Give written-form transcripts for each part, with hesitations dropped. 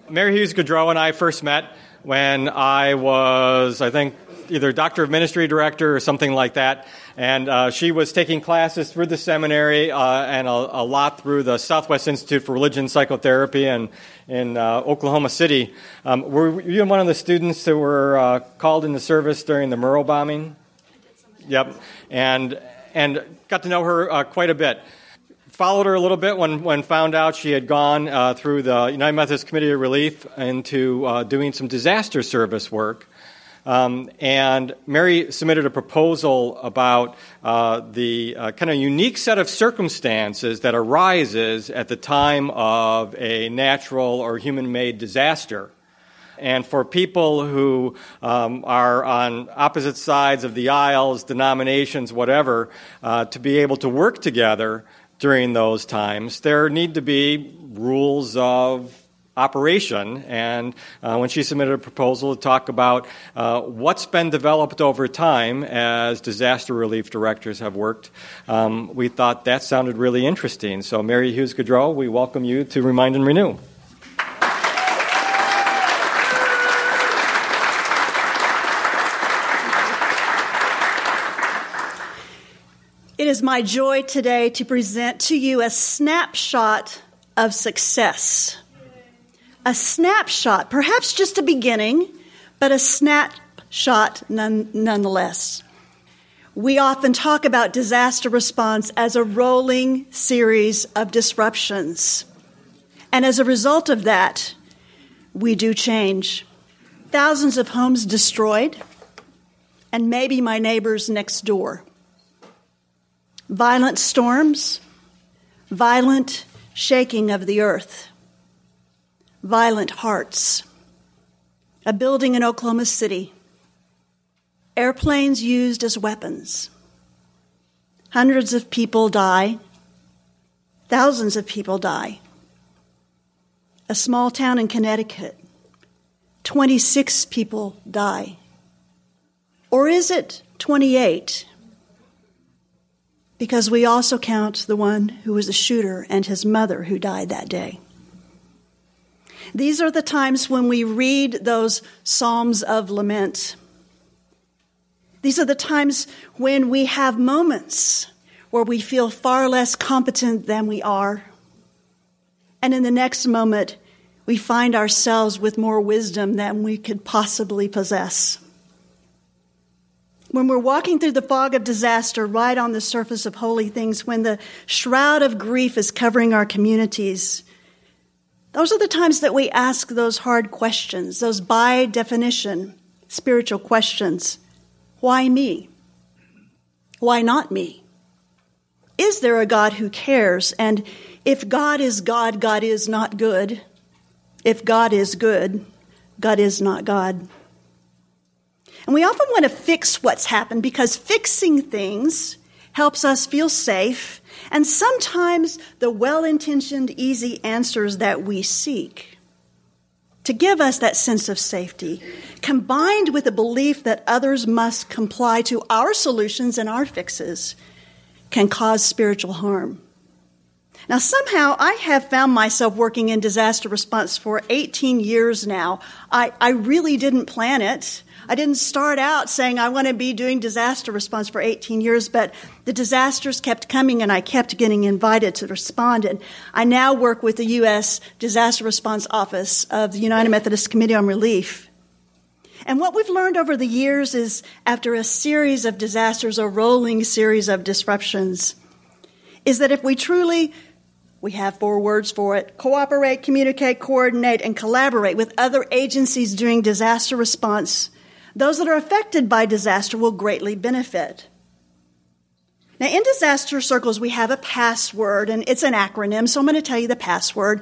Mary Hughes Gaudreau and I first met when I was, I think, either Doctor of Ministry Director or something like that. And she was taking classes through the seminary and a lot through the Southwest Institute for Religion Psychotherapy and in Oklahoma City. Were you one of the students that were called into service during the Murrah bombing? Yep. And got to know her quite a bit. Followed her a little bit when found out she had gone through the United Methodist Committee of Relief into doing some disaster service work. And Mary submitted a proposal about the kind of unique set of circumstances that arises at the time of a natural or human-made disaster. And for people who are on opposite sides of the aisles, denominations, whatever, to be able to work together during those times, there need to be rules of operation. And when she submitted a proposal to talk about what's been developed over time as disaster relief directors have worked, we thought that sounded really interesting. So Mary Hughes Gaudreau, we welcome you to Remind and Renew. It is my joy today to present to you a snapshot of success. A snapshot, perhaps just a beginning, but a snapshot nonetheless. We often talk about disaster response as a rolling series of disruptions. And as a result of that, we do change. Thousands of homes destroyed, and maybe my neighbors next door. Violent storms, violent shaking of the earth, violent hearts, a building in Oklahoma City, airplanes used as weapons. Hundreds of people die, thousands of people die. A small town in Connecticut, 26 people die. Or is it 28? Because we also count the one who was a shooter and his mother who died that day. These are the times when we read those Psalms of lament. These are the times when we have moments where we feel far less competent than we are. And in the next moment, we find ourselves with more wisdom than we could possibly possess. When we're walking through the fog of disaster right on the surface of holy things, when the shroud of grief is covering our communities, those are the times that we ask those hard questions, those by definition spiritual questions. Why me? Why not me? Is there a God who cares? And if God is God, God is not good. If God is good, God is not God. And we often want to fix what's happened because fixing things helps us feel safe, and sometimes the well-intentioned, easy answers that we seek to give us that sense of safety, combined with the belief that others must comply to our solutions and our fixes, can cause spiritual harm. Now, somehow I have found myself working in disaster response for 18 years now. I really didn't plan it. I didn't start out saying I want to be doing disaster response for 18 years, but the disasters kept coming and I kept getting invited to respond. And I now work with the U.S. Disaster Response Office of the United Methodist Committee on Relief. And what we've learned over the years is after a series of disasters, a rolling series of disruptions, is that if we have 4 words for it: cooperate, communicate, coordinate, and collaborate with other agencies doing disaster response, those that are affected by disaster will greatly benefit. Now, in disaster circles, we have a password, and it's an acronym, so I'm going to tell you the password: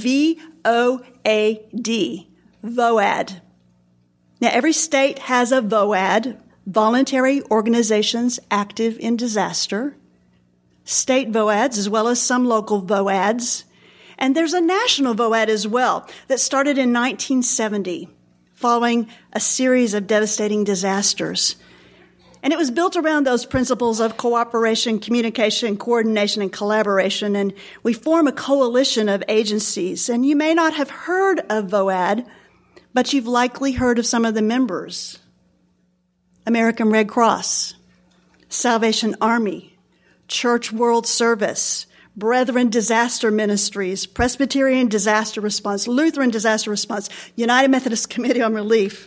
VOAD, VOAD. Now, every state has a VOAD, Voluntary Organizations Active in Disaster, state VOADs, as well as some local VOADs. And there's a national VOAD as well that started in 1970, following a series of devastating disasters. And it was built around those principles of cooperation, communication, coordination, and collaboration. And we form a coalition of agencies. And you may not have heard of VOAD, but you've likely heard of some of the members. American Red Cross, Salvation Army, Church World Service, Brethren Disaster Ministries, Presbyterian Disaster Response, Lutheran Disaster Response, United Methodist Committee on Relief.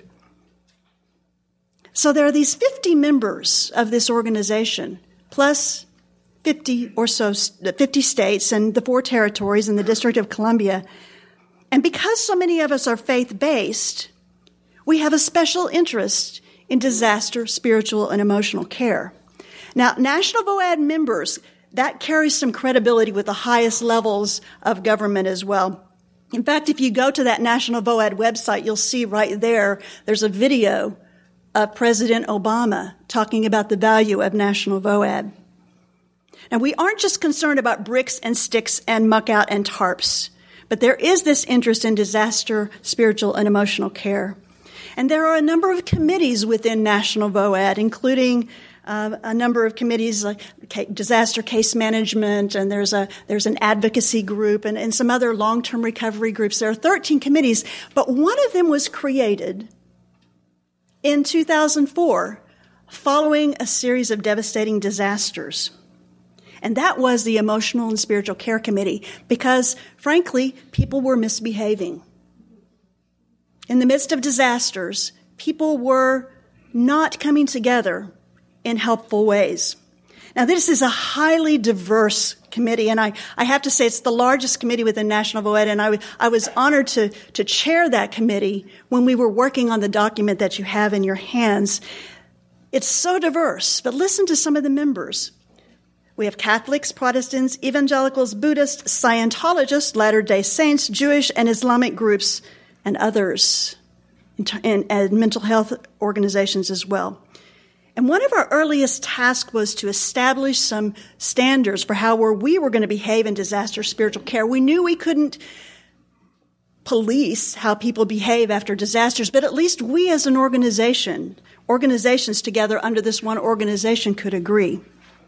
So there are these 50 members of this organization, plus 50 states and the 4 territories in the District of Columbia. And because so many of us are faith-based, we have a special interest in disaster, spiritual, and emotional care. Now, National VOAD members, that carries some credibility with the highest levels of government as well. In fact, if you go to that National VOAD website, you'll see right there's a video of President Obama talking about the value of National VOAD. Now, we aren't just concerned about bricks and sticks and muck out and tarps, but there is this interest in disaster, spiritual, and emotional care. And there are a number of committees within National VOAD, including a number of committees like disaster case management, and there's an advocacy group and some other long-term recovery groups. There are 13 committees, but one of them was created in 2004 following a series of devastating disasters. And that was the Emotional and Spiritual Care Committee because, frankly, people were misbehaving. In the midst of disasters, people were not coming together in helpful ways. Now, this is a highly diverse committee, and I have to say it's the largest committee within National VOAD, and I was honored to chair that committee when we were working on the document that you have in your hands. It's so diverse, but listen to some of the members. We have Catholics, Protestants, evangelicals, Buddhists, Scientologists, Latter-day Saints, Jewish and Islamic groups, and others, and mental health organizations as well. And one of our earliest tasks was to establish some standards for how we were going to behave in disaster spiritual care. We knew we couldn't police how people behave after disasters, but at least we as an organizations together under this one organization could agree.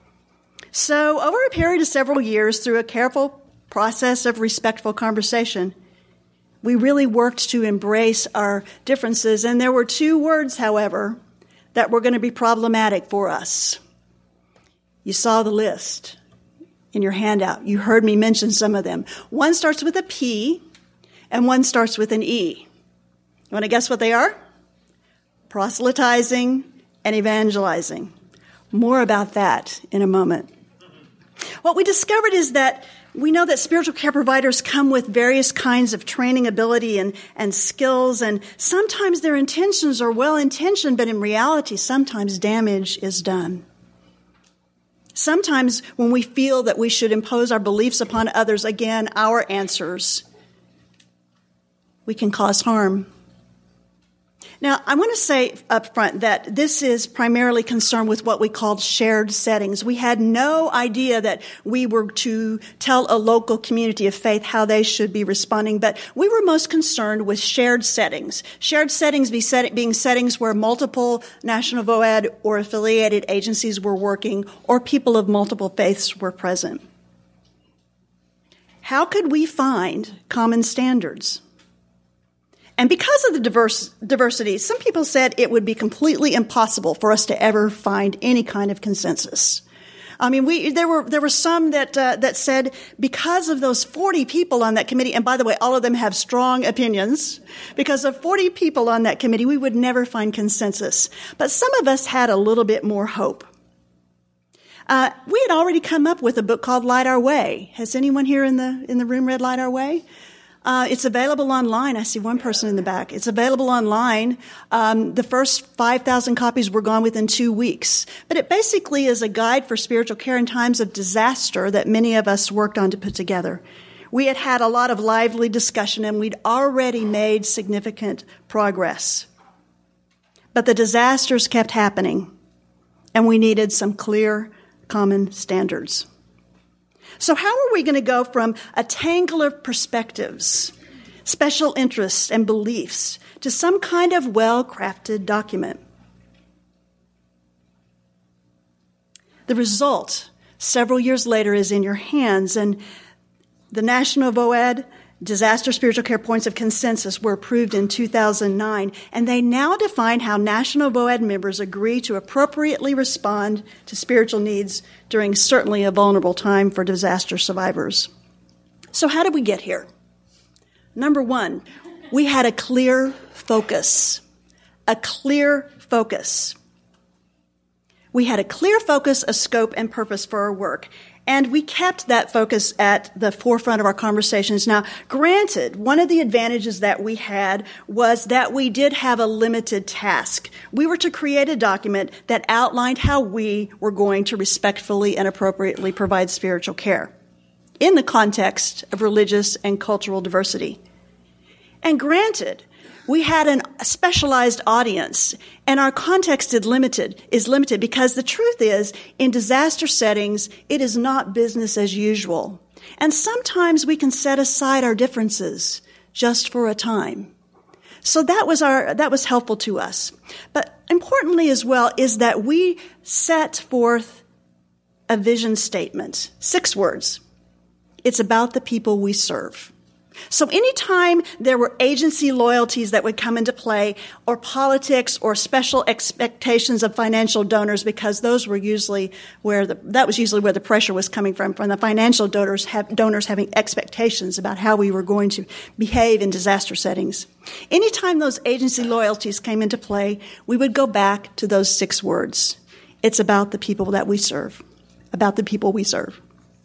So over a period of several years, through a careful process of respectful conversation, we really worked to embrace our differences. And there were 2 words, however, that were going to be problematic for us. You saw the list in your handout. You heard me mention some of them. One starts with a P, and one starts with an E. You want to guess what they are? Proselytizing and evangelizing. More about that in a moment. What we discovered is that we know that spiritual care providers come with various kinds of training ability and skills, and sometimes their intentions are well-intentioned, but in reality, sometimes damage is done. Sometimes when we feel that we should impose our beliefs upon others, again, our answers, we can cause harm. Now, I want to say up front that this is primarily concerned with what we called shared settings. We had no idea that we were to tell a local community of faith how they should be responding, but we were most concerned with shared settings. Shared settings being settings where multiple National VOAD or affiliated agencies were working or people of multiple faiths were present. How could we find common standards? And because of the diversity, some people said it would be completely impossible for us to ever find any kind of consensus. I mean, there were some that said because of those 40 people on that committee, and by the way, all of them have strong opinions, because of 40 people on that committee, we would never find consensus. But some of us had a little bit more hope. We had already come up with a book called Light Our Way. Has anyone here in the room read Light Our Way? It's available online. I see one person in the back. It's available online. The first 5,000 copies were gone within 2 weeks. But it basically is a guide for spiritual care in times of disaster that many of us worked on to put together. We had a lot of lively discussion, and we'd already made significant progress. But the disasters kept happening, and we needed some clear, common standards. So how are we going to go from a tangle of perspectives, special interests, and beliefs to some kind of well-crafted document? The result, several years later, is in your hands, and the National VOAD Disaster Spiritual Care Points of Consensus were approved in 2009, and they now define how National VOAD members agree to appropriately respond to spiritual needs during certainly a vulnerable time for disaster survivors. So how did we get here? Number one, we had a clear focus. A clear focus. We had a clear focus, a scope, and purpose for our work. And we kept that focus at the forefront of our conversations. Now, granted, one of the advantages that we had was that we did have a limited task. We were to create a document that outlined how we were going to respectfully and appropriately provide spiritual care in the context of religious and cultural diversity. And granted, we had a specialized audience, and our context is limited because the truth is, in disaster settings, it is not business as usual. And sometimes we can set aside our differences just for a time. So that was helpful to us. But importantly as well is that we set forth a vision statement, 6 words. It's about the people we serve. So anytime there were agency loyalties that would come into play, or politics, or special expectations of financial donors, because those were usually where the pressure was coming from the financial donors having expectations about how we were going to behave in disaster settings. Anytime those agency loyalties came into play, we would go back to those 6 words. It's about the people that we serve. About the people we serve.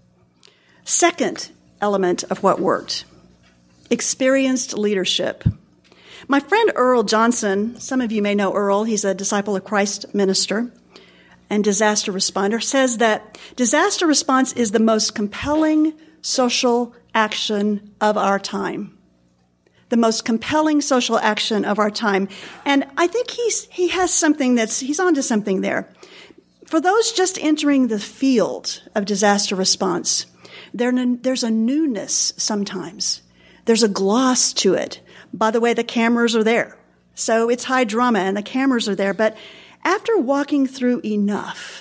Second element of what worked. Experienced leadership. My friend Earl Johnson, some of you may know Earl, he's a Disciple of Christ minister and disaster responder, says that disaster response is the most compelling social action of our time. The most compelling social action of our time. And I think he has something he's onto something there. For those just entering the field of disaster response, there's a newness sometimes. There's a gloss to it. By the way, the cameras are there. So it's high drama and the cameras are there. But after walking through enough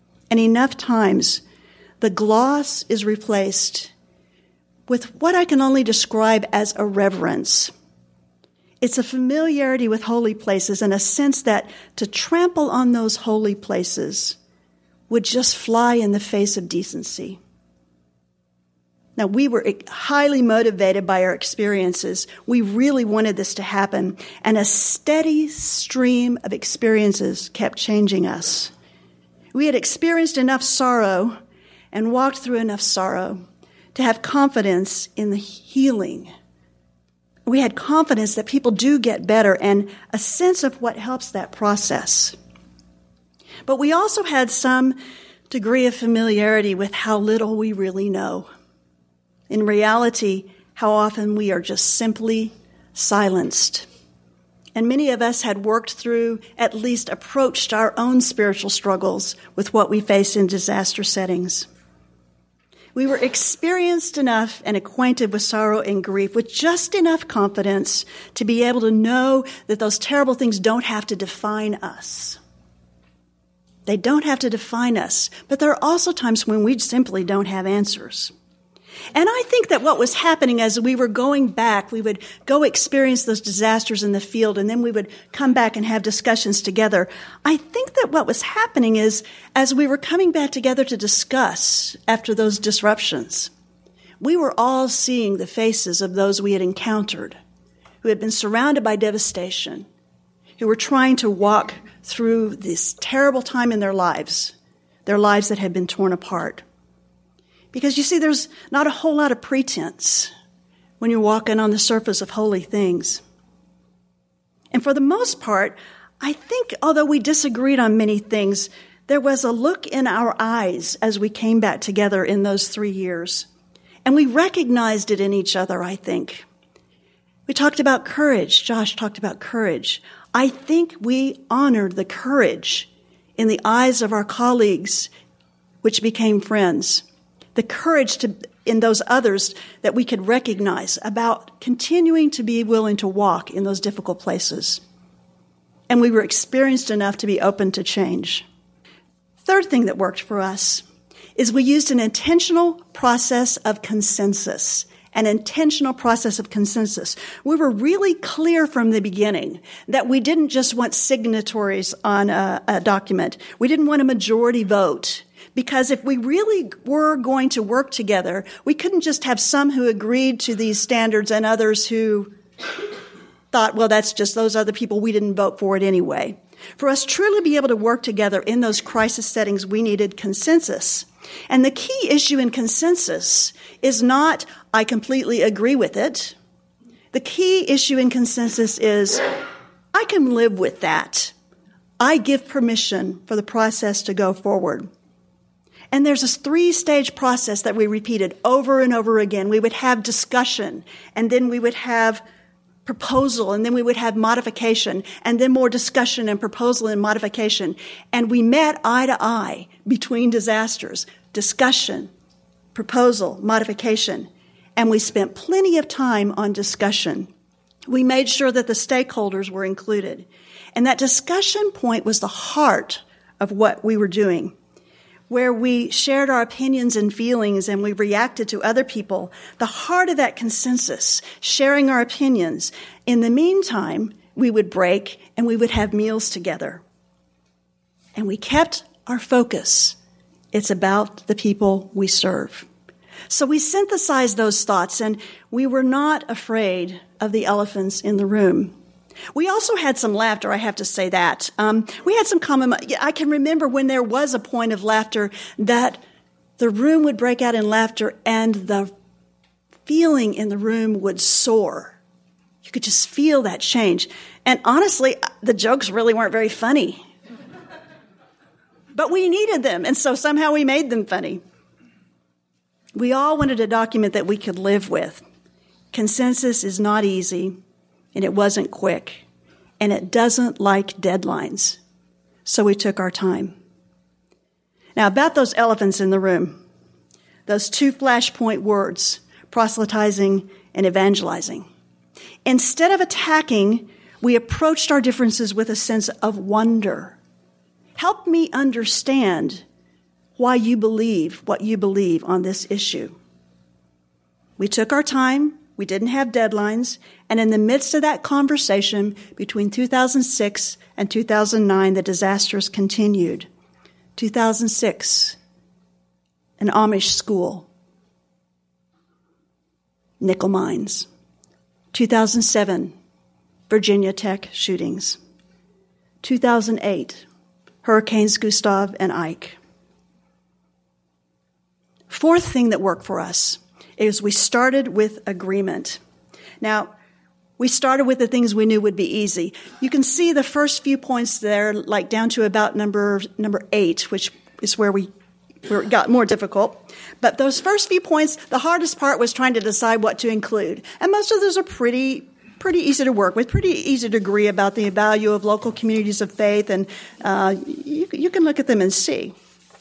times, the gloss is replaced with what I can only describe as a reverence. It's a familiarity with holy places and a sense that to trample on those holy places would just fly in the face of decency. Now, we were highly motivated by our experiences. We really wanted this to happen, and a steady stream of experiences kept changing us. We had experienced enough sorrow and walked through enough sorrow to have confidence in the healing. We had confidence that people do get better and a sense of what helps that process. But we also had some degree of familiarity with how little we really know. In reality, how often we are just simply silenced. And many of us had worked through, at least approached our own spiritual struggles with what we face in disaster settings. We were experienced enough and acquainted with sorrow and grief with just enough confidence to be able to know that those terrible things don't have to define us. They don't have to define us, but there are also times when we simply don't have answers. And I think that what was happening as we were going back, we would go experience those disasters in the field, and then we would come back and have discussions together. I think that what was happening is, as we were coming back together to discuss after those disruptions, we were all seeing the faces of those we had encountered, who had been surrounded by devastation, who were trying to walk through this terrible time in their lives that had been torn apart. Because you see, there's not a whole lot of pretense when you're walking on the surface of holy things. And for the most part, I think, although we disagreed on many things, there was a look in our eyes as we came back together in those 3 years. And we recognized it in each other, I think. We talked about courage. Josh talked about courage. I think we honored the courage in the eyes of our colleagues, which became friends. The courage in those others that we could recognize about continuing to be willing to walk in those difficult places. And we were experienced enough to be open to change. Third thing that worked for us is we used an intentional process of consensus. An intentional process of consensus. We were really clear from the beginning that we didn't just want signatories on a document. We didn't want a majority vote. Because if we really were going to work together, we couldn't just have some who agreed to these standards and others who thought, well, that's just those other people, we didn't vote for it anyway. For us truly to be able to work together in those crisis settings, we needed consensus. And the key issue in consensus is not, I completely agree with it. The key issue in consensus is, I can live with that. I give permission for the process to go forward. And there's this 3-stage process that we repeated over and over again. We would have discussion, and then we would have proposal, and then we would have modification, and then more discussion and proposal and modification. And we met eye to eye between disasters, discussion, proposal, modification. And we spent plenty of time on discussion. We made sure that the stakeholders were included. And that discussion point was the heart of what we were doing, where we shared our opinions and feelings and we reacted to other people. The heart of that consensus, sharing our opinions. In the meantime, we would break and we would have meals together. And we kept our focus. It's about the people we serve. So we synthesized those thoughts, and we were not afraid of the elephants in the room. We also had some laughter, I have to say that. We had some common, I can remember when there was a point of laughter that the room would break out in laughter and the feeling in the room would soar. You could just feel that change. And honestly, the jokes really weren't very funny. But we needed them, and so somehow we made them funny. We all wanted a document that we could live with. Consensus is not easy, and it wasn't quick, and it doesn't like deadlines. So we took our time. Now, about those elephants in the room, those 2 flashpoint words, proselytizing and evangelizing. Instead of attacking, we approached our differences with a sense of wonder. Help me understand why you believe what you believe on this issue. We took our time. We didn't have deadlines. And in the midst of that conversation between 2006 and 2009, the disasters continued. 2006, an Amish school, nickel mines. 2007, Virginia Tech shootings. 2008, Hurricanes Gustav and Ike. Fourth thing that worked for us is we started with agreement. Now, we started with the things we knew would be easy. You can see the first few points there, like down to about number 8, which is where it got more difficult. But those first few points, the hardest part was trying to decide what to include. And most of those are pretty easy to work with, pretty easy to agree about the value of local communities of faith, and you can look at them and see.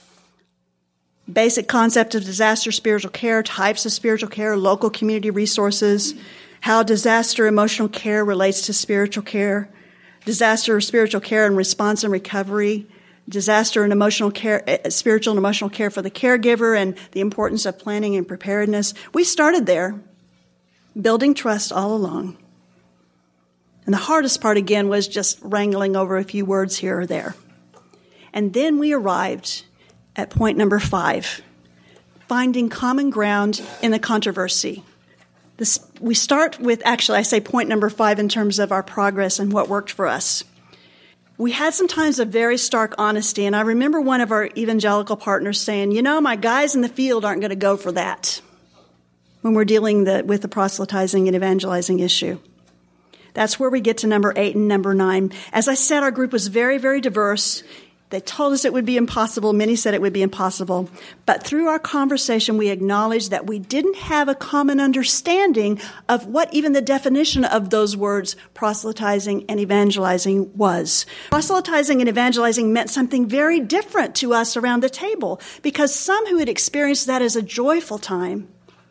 Basic concept of disaster spiritual care, types of spiritual care, local community resources, how disaster emotional care relates to spiritual care, disaster spiritual care and response and recovery, disaster and emotional care, spiritual and emotional care for the caregiver, and the importance of planning and preparedness. We started there, building trust all along. And the hardest part, again, was just wrangling over a few words here or there. And then we arrived at point number 5, finding common ground in the controversy. We start with, actually, I say point number 5 in terms of our progress and what worked for us. We had some times of very stark honesty, and I remember one of our evangelical partners saying, my guys in the field aren't going to go for that when we're dealing with the proselytizing and evangelizing issue. That's where we get to number 8 and number 9. As I said, our group was very, very diverse. They told us it would be impossible. Many said it would be impossible. But through our conversation, we acknowledged that we didn't have a common understanding of what even the definition of those words, proselytizing and evangelizing, was. Proselytizing and evangelizing meant something very different to us around the table, because some who had experienced that as a joyful time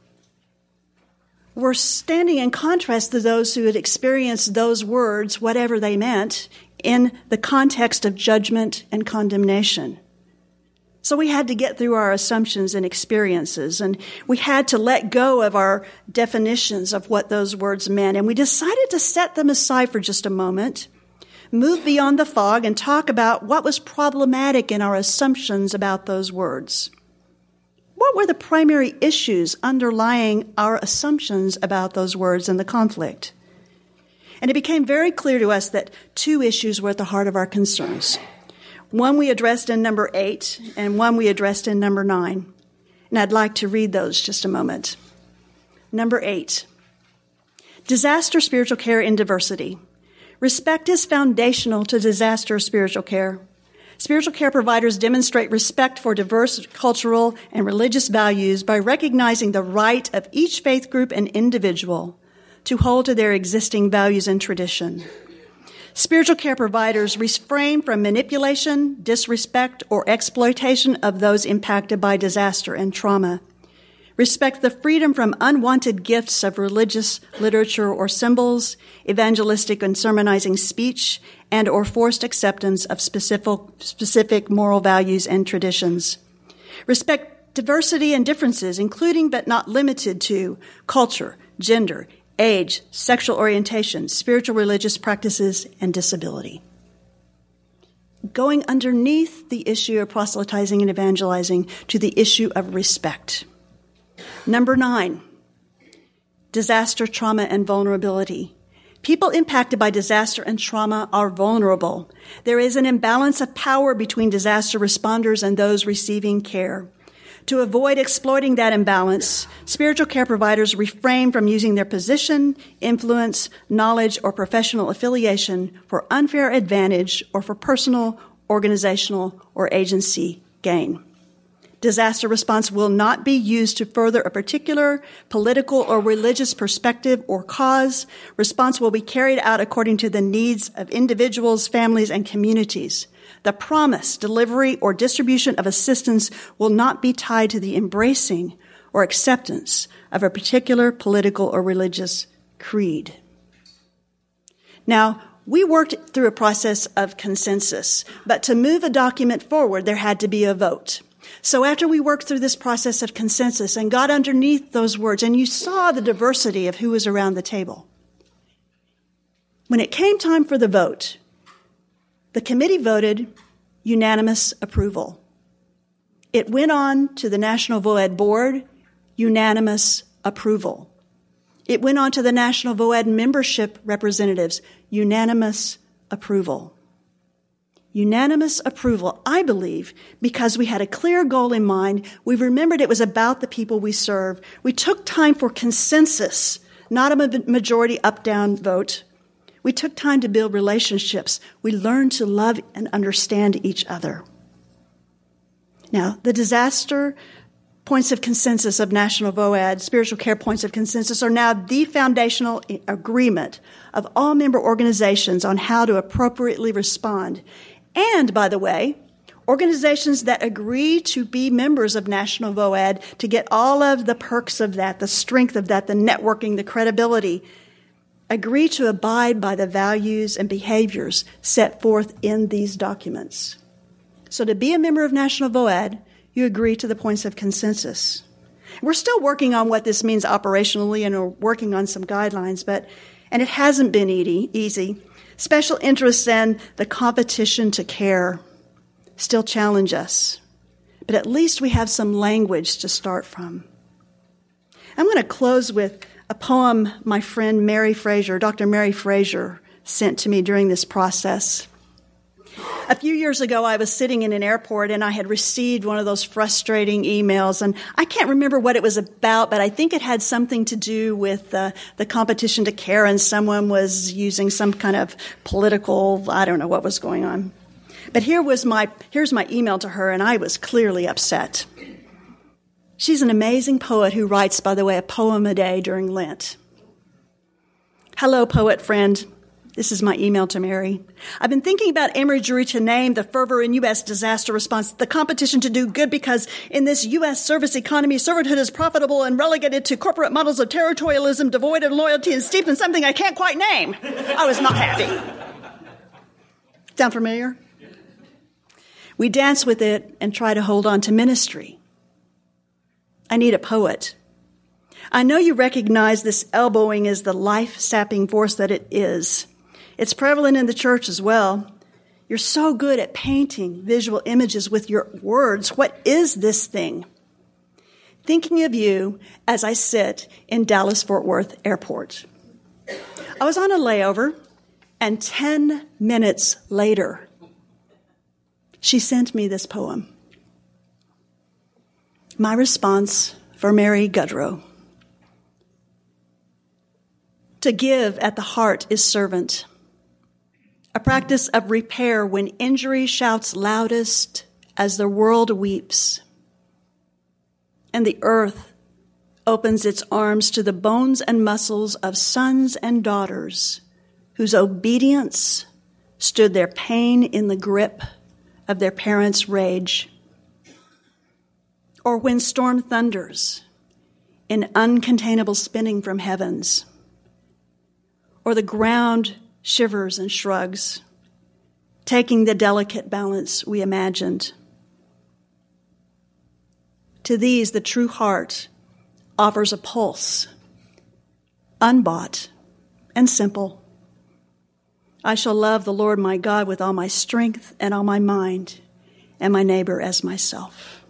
were standing in contrast to those who had experienced those words, whatever they meant, in the context of judgment and condemnation. So we had to get through our assumptions and experiences, and we had to let go of our definitions of what those words meant, and we decided to set them aside for just a moment, move beyond the fog, and talk about what was problematic in our assumptions about those words. What were the primary issues underlying our assumptions about those words and the conflict? And it became very clear to us that two issues were at the heart of our concerns. One we addressed in number 8, and one we addressed in number 9. And I'd like to read those just a moment. Number 8, disaster spiritual care in diversity. Respect is foundational to disaster spiritual care. Spiritual care providers demonstrate respect for diverse cultural and religious values by recognizing the right of each faith group and individual to hold to their existing values and tradition. Spiritual care providers refrain from manipulation, disrespect, or exploitation of those impacted by disaster and trauma. Respect the freedom from unwanted gifts of religious literature or symbols, evangelistic and sermonizing speech, and or forced acceptance of specific moral values and traditions. Respect diversity and differences, including but not limited to culture, gender, age, sexual orientation, spiritual religious practices, and disability. Going underneath the issue of proselytizing and evangelizing to the issue of respect. Number 9, disaster, trauma, and vulnerability. People impacted by disaster and trauma are vulnerable. There is an imbalance of power between disaster responders and those receiving care. To avoid exploiting that imbalance, spiritual care providers refrain from using their position, influence, knowledge, or professional affiliation for unfair advantage or for personal, organizational, or agency gain. Disaster response will not be used to further a particular political or religious perspective or cause. Response will be carried out according to the needs of individuals, families, and communities. The promise, delivery, or distribution of assistance will not be tied to the embracing or acceptance of a particular political or religious creed. Now, we worked through a process of consensus, but to move a document forward, there had to be a vote. So after we worked through this process of consensus and got underneath those words, and you saw the diversity of who was around the table, when it came time for the vote, the committee voted unanimous approval. It went on to the National VOED Board, unanimous approval. It went on to the National VOED membership representatives, unanimous approval. Unanimous approval, I believe, because we had a clear goal in mind. We remembered it was about the people we serve. We took time for consensus, not a majority up-down vote. We took time to build relationships. We learned to love and understand each other. Now, the disaster points of consensus of National VOED, spiritual care points of consensus, are now the foundational agreement of all member organizations on how to appropriately respond. And, by the way, organizations that agree to be members of National VOED to get all of the perks of that, the strength of that, the networking, the credibility, agree to abide by the values and behaviors set forth in these documents. So to be a member of National VOED, you agree to the points of consensus. We're still working on what this means operationally, and we're working on some guidelines, and it hasn't been easy. Special interests and the competition to care still challenge us, but at least we have some language to start from. I'm going to close with a poem my friend Mary Fraser, Dr. Mary Fraser, sent to me during this process. A few years ago, I was sitting in an airport and I had received one of those frustrating emails, and I can't remember what it was about, but I think it had something to do with the competition to care, and someone was using some kind of political, I don't know what was going on. But here's my email to her, and I was clearly upset. She's an amazing poet who writes, by the way, a poem a day during Lent. Hello, poet friend. This is my email to Mary. I've been thinking about imagery to name the fervor in U.S. disaster response, the competition to do good, because in this U.S. service economy, servanthood is profitable and relegated to corporate models of territorialism, devoid of loyalty, and steeped in something I can't quite name. I was not happy. Sound familiar? We dance with it and try to hold on to ministry. I need a poet. I know you recognize this elbowing as the life-sapping force that it is. It's prevalent in the church as well. You're so good at painting visual images with your words. What is this thing? Thinking of you as I sit in Dallas-Fort Worth Airport. I was on a layover, and 10 minutes later, she sent me this poem. My response for Mary Gudrow. To give at the heart is servant, a practice of repair when injury shouts loudest as the world weeps, and the earth opens its arms to the bones and muscles of sons and daughters whose obedience stood their pain in the grip of their parents' rage. Or when storm thunders in uncontainable spinning from heavens, or the ground shivers and shrugs, taking the delicate balance we imagined. To these, the true heart offers a pulse, unbought and simple. I shall love the Lord my God with all my strength and all my mind, and my neighbor as myself.